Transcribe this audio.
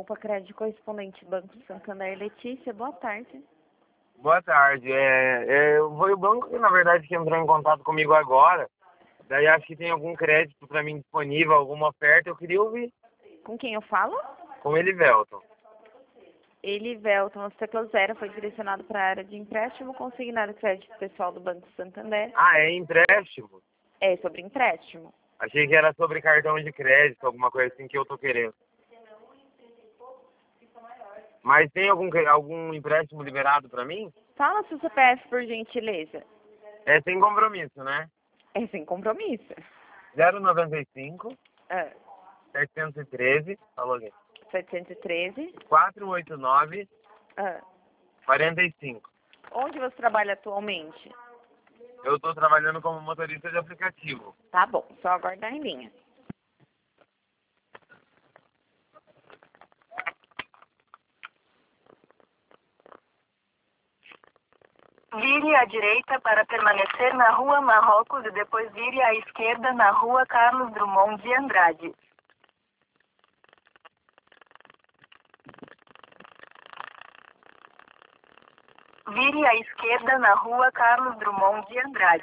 Opa Crédito correspondente Banco Santander. Letícia, boa tarde. Boa tarde. Foi o banco que, na verdade, que entrou em contato comigo agora. Daí acho que tem algum crédito para mim disponível, alguma oferta. Eu queria ouvir Com quem eu falo? com ele, Velton. Elivelton, o teclado 0 foi direcionado para a área de empréstimo consignado crédito pessoal do Banco Santander. Ah, é empréstimo? É sobre empréstimo. Achei que era sobre cartão de crédito, alguma coisa assim que eu tô querendo. Mas tem algum empréstimo liberado para mim? Fala seu CPF, por gentileza. É sem compromisso, né? É sem compromisso. 095 Ah, 713, falou aqui. 713. 489 Ah. 45. Onde você trabalha atualmente? Eu tô trabalhando como motorista de aplicativo. Tá bom, só aguardar em linha. Vire à direita para permanecer na Rua Marrocos e depois vire à esquerda na Rua Carlos Drummond de Andrade. Vire à esquerda na Rua Carlos Drummond de Andrade.